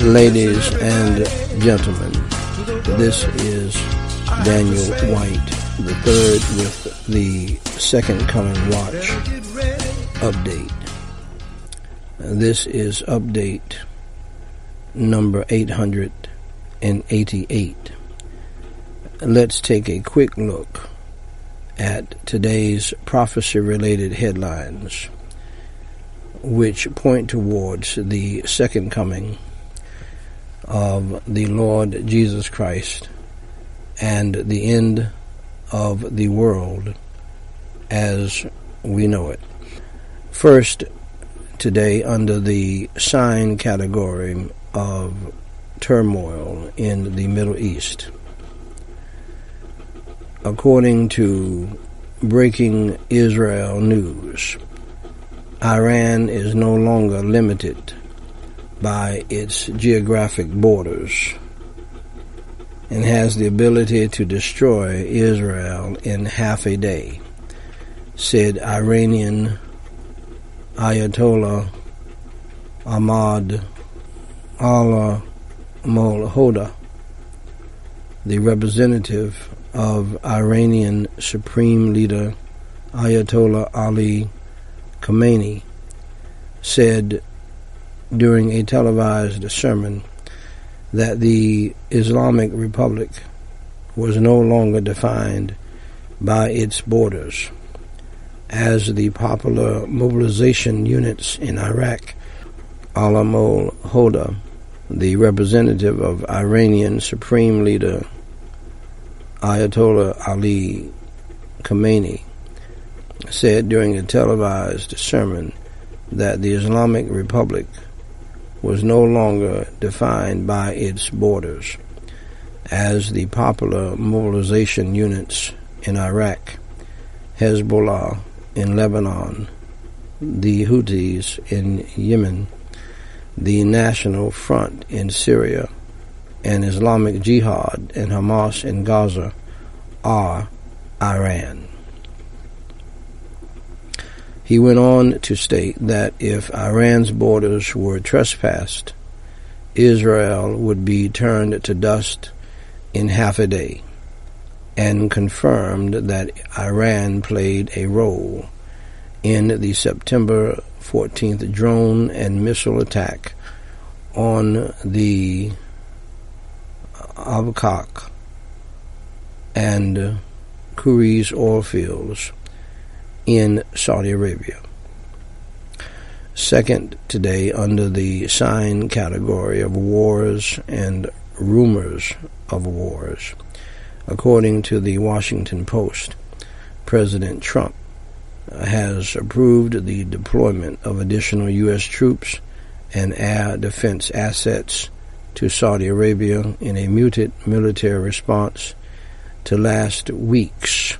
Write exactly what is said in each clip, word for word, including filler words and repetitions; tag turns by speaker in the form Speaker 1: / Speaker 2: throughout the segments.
Speaker 1: Ladies and gentlemen, this is Daniel White the third with the Second Coming Watch update. This is update number eight hundred eighty-eight. Let's take a quick look at today's prophecy-related headlines, which point towards the second coming of the Lord Jesus Christ and the end of the world as we know it. First, today, under the sign category of turmoil in the Middle East, according to Breaking Israel News, Iran is no longer limited by its geographic borders and has the ability to destroy Israel in half a day, said Iranian Ayatollah Ahmad al-Mulhoda, the representative of Iranian Supreme Leader Ayatollah Ali Khamenei, said during a televised sermon that the Islamic Republic was no longer defined by its borders, as the popular mobilization units in Iraq. Al-Mulhoda, the representative of Iranian Supreme Leader Ayatollah Ali Khamenei, said during a televised sermon that the Islamic Republic was no longer defined by its borders, as the popular mobilization units in Iraq, Hezbollah in Lebanon, the Houthis in Yemen, the National Front in Syria, and Islamic Jihad and Hamas in Gaza are Iran. He went on to state that if Iran's borders were trespassed, Israel would be turned to dust in half a day, and confirmed that Iran played a role in the September fourteenth drone and missile attack on the Abqaiq and Khuris oil fields in Saudi Arabia. Second, today, under the sign category of wars and rumors of wars, according to the Washington Post, President Trump has approved the deployment of additional U S troops and air defense assets to Saudi Arabia in a muted military response to last week's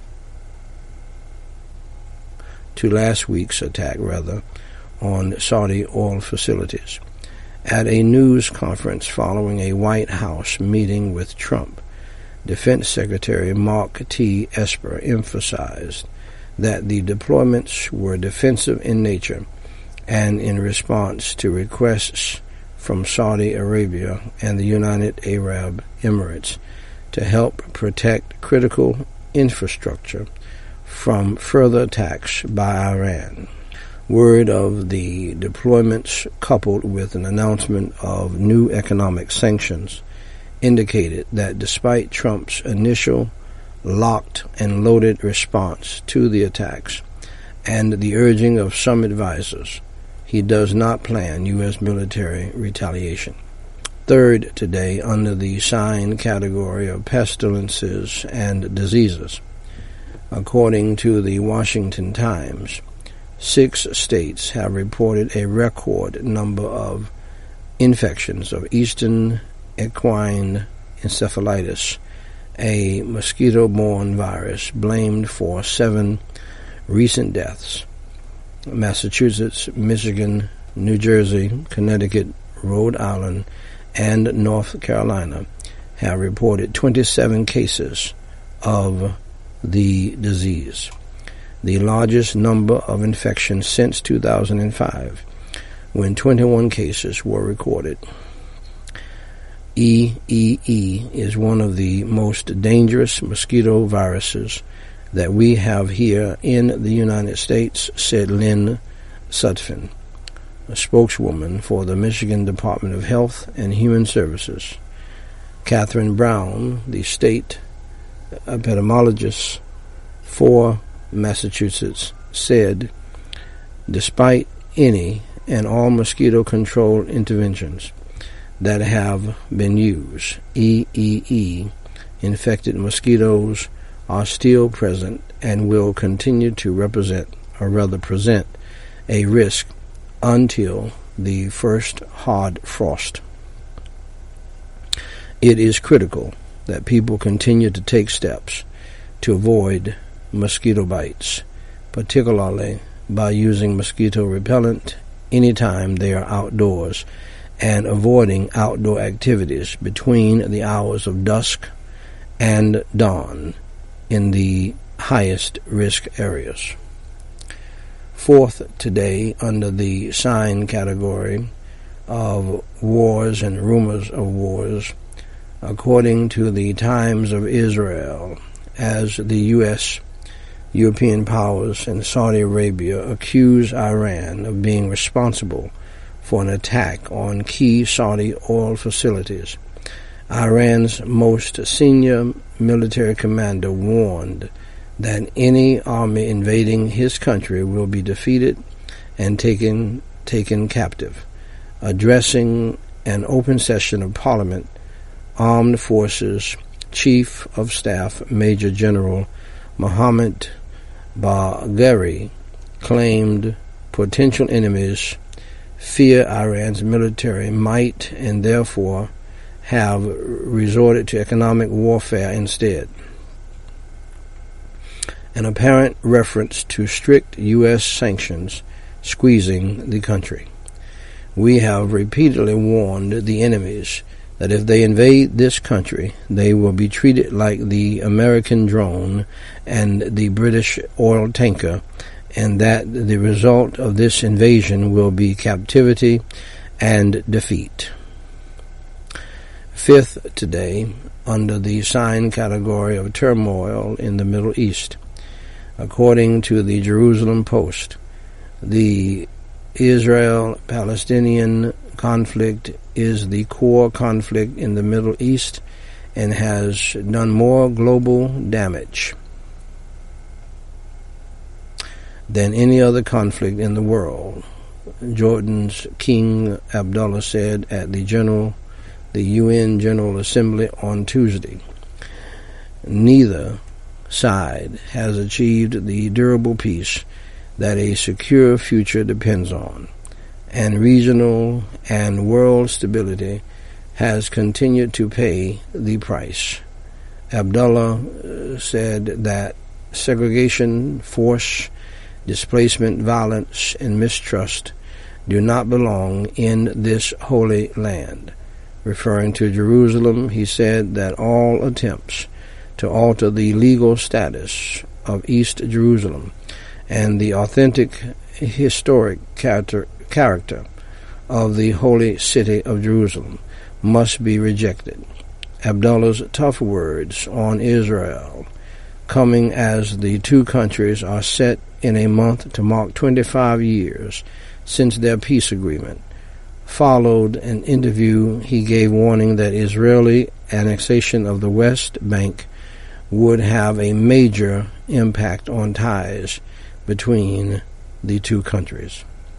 Speaker 1: to last week's attack, rather, on Saudi oil facilities. At a news conference following a White House meeting with Trump, Defense Secretary Mark T. Esper emphasized that the deployments were defensive in nature and in response to requests from Saudi Arabia and the United Arab Emirates to help protect critical infrastructure from further attacks by Iran. Word of the deployments, coupled with an announcement of new economic sanctions, indicated that despite Trump's initial locked and loaded response to the attacks and the urging of some advisors, he does not plan U S military retaliation. Third, today, under the sign category of pestilences and diseases, according to the Washington Times, six states have reported a record number of infections of Eastern equine encephalitis, a mosquito-borne virus blamed for seven recent deaths. Massachusetts, Michigan, New Jersey, Connecticut, Rhode Island, and North Carolina have reported twenty-seven cases of the disease, the largest number of infections since two thousand five, when twenty-one cases were recorded. E E E is one of the most dangerous mosquito viruses that we have here in the United States, said Lynn Sutphin, a spokeswoman for the Michigan Department of Health and Human Services. Catherine Brown, the state epidemiologist for Massachusetts, said, despite any and all mosquito control interventions that have been used, E E E infected mosquitoes are still present and will continue to represent, or rather present, a risk until the first hard frost. It is critical that people continue to take steps to avoid mosquito bites, particularly by using mosquito repellent anytime they are outdoors and avoiding outdoor activities between the hours of dusk and dawn in the highest risk areas. Fourth today, under the sign category of wars and rumors of wars, according to the Times of Israel, as the U S, European powers, and Saudi Arabia accuse Iran of being responsible for an attack on key Saudi oil facilities. Iran's most senior military commander warned that any army invading his country will be defeated and taken taken captive. Addressing an open session of Parliament, Armed Forces Chief of Staff Major General Mohammed Bagheri claimed potential enemies fear Iran's military might and therefore have resorted to economic warfare instead. An apparent reference to strict U S sanctions squeezing the country. We have repeatedly warned the enemies that if they invade this country, they will be treated like the American drone and the British oil tanker, and that the result of this invasion will be captivity and defeat. Fifth today, under the sign category of turmoil in the Middle East, according to the Jerusalem Post, the Israel-Palestinian conflict is the core conflict in the Middle East and has done more global damage than any other conflict in the world, Jordan's King Abdullah said at the General, the U N General Assembly on Tuesday. Neither side has achieved the durable peace that a secure future depends on, and regional and world stability has continued to pay the price. Abdullah said that segregation, force, displacement, violence, and mistrust do not belong in this holy land. Referring to Jerusalem, he said that all attempts to alter the legal status of East Jerusalem and the authentic historic character, character of the holy city of Jerusalem must be rejected. Abdullah's tough words on Israel, coming as the two countries are set in a month to mark twenty-five years since their peace agreement, followed an interview he gave warning that Israeli annexation of the West Bank would have a major impact on ties between the two countries.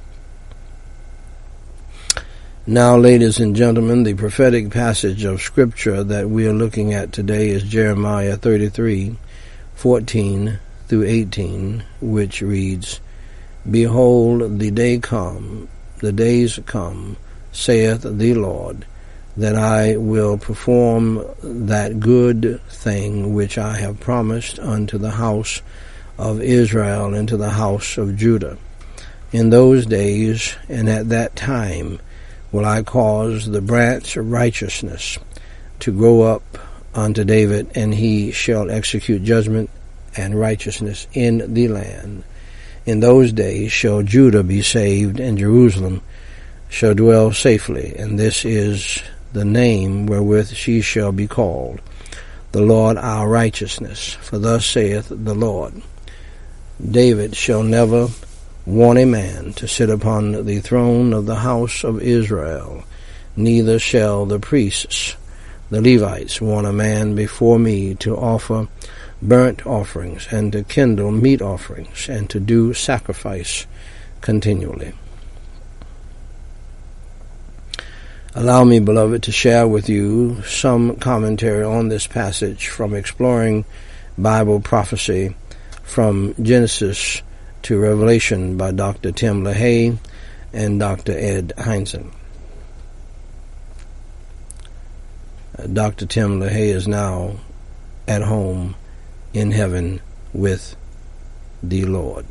Speaker 1: Now, ladies and gentlemen, the prophetic passage of Scripture that we are looking at today is Jeremiah thirty-three, fourteen through eighteen, which reads, Behold, the day come, the days come, saith the Lord, that I will perform that good thing which I have promised unto the house of Israel and to the house of Judah. In those days and at that time will I cause the branch of righteousness to grow up unto David, and he shall execute judgment and righteousness in the land. In those days shall Judah be saved, and Jerusalem shall dwell safely. And this is the name wherewith she shall be called, the Lord our righteousness. For thus saith the Lord, David shall never want a man to sit upon the throne of the house of Israel, neither shall the priests, the Levites, want a man before me to offer burnt offerings, and to kindle meat offerings, and to do sacrifice continually. Allow me, beloved, to share with you some commentary on this passage from Exploring Bible Prophecy from Genesis to Revelation by Doctor Tim LaHaye and Doctor Ed Hindson. Uh, Doctor Tim LaHaye is now at home in heaven with the Lord.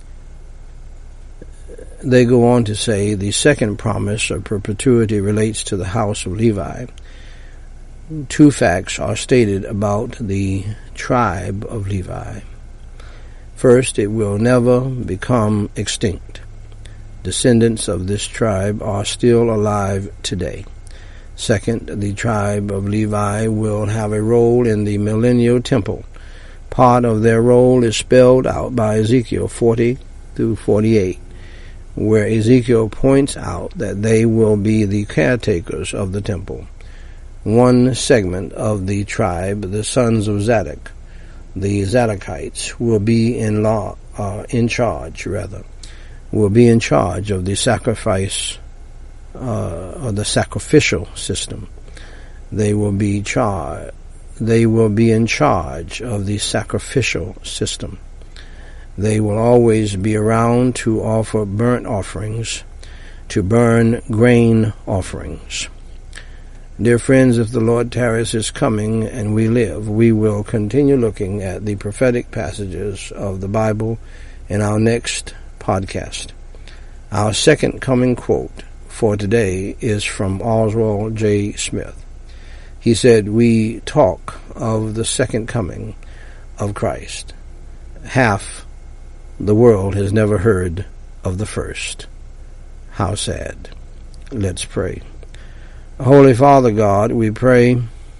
Speaker 1: They go on to say the second promise of perpetuity relates to the house of Levi. Two facts are stated about the tribe of Levi. First, it will never become extinct. Descendants of this tribe are still alive today. Second, the tribe of Levi will have a role in the millennial temple. Part of their role is spelled out by Ezekiel forty through forty-eight, where Ezekiel points out that they will be the caretakers of the temple. One segment of the tribe, the sons of Zadok, the Zadokites, will be in law, uh, in charge, rather, will be in charge of the sacrifice, uh, of the sacrificial system. They will be char- They will be in charge of the sacrificial system. They will always be around to offer burnt offerings, to burn grain offerings. Dear friends, if the Lord tarries his coming and we live, we will continue looking at the prophetic passages of the Bible in our next podcast. Our second coming quote for today is from Oswald J. Smith. He said, "We talk of the second coming of Christ. Half the world has never heard of the first. How sad." Let's pray. Holy Father God, we pray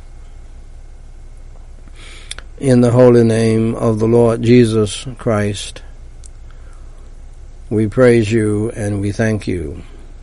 Speaker 1: in the holy name of the Lord Jesus Christ. We praise you and we thank you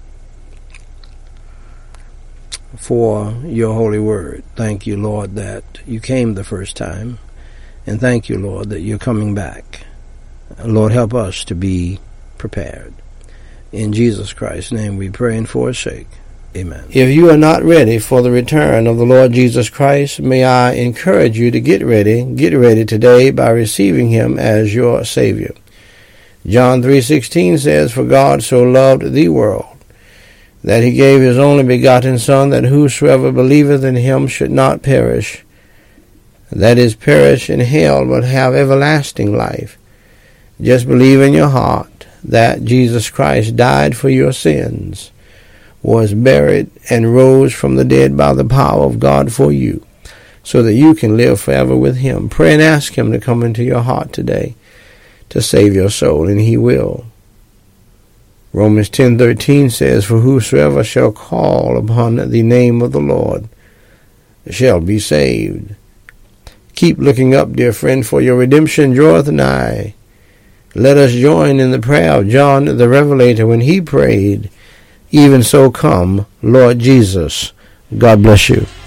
Speaker 1: for your holy word. Thank you, Lord, that you came the first time, and thank you, Lord, that you're coming back. Lord, help us to be prepared. In Jesus Christ's name we pray and for his sake. Amen. If you are not ready for the return of the Lord Jesus Christ, may I encourage you to get ready. Get ready today by receiving him as your Savior. John three sixteen says, "For God so loved the world, that he gave his only begotten Son, that whosoever believeth in him should not perish, that is, perish in hell, but have everlasting life." Just believe in your heart that Jesus Christ died for your sins, was buried, and rose from the dead by the power of God for you, so that you can live forever with him. Pray and ask him to come into your heart today to save your soul, and he will. Romans ten thirteen says, "For whosoever shall call upon the name of the Lord shall be saved." Keep looking up, dear friend, for your redemption draweth nigh. Let us join in the prayer of John the Revelator when he prayed, "Even so come, Lord Jesus." God bless you.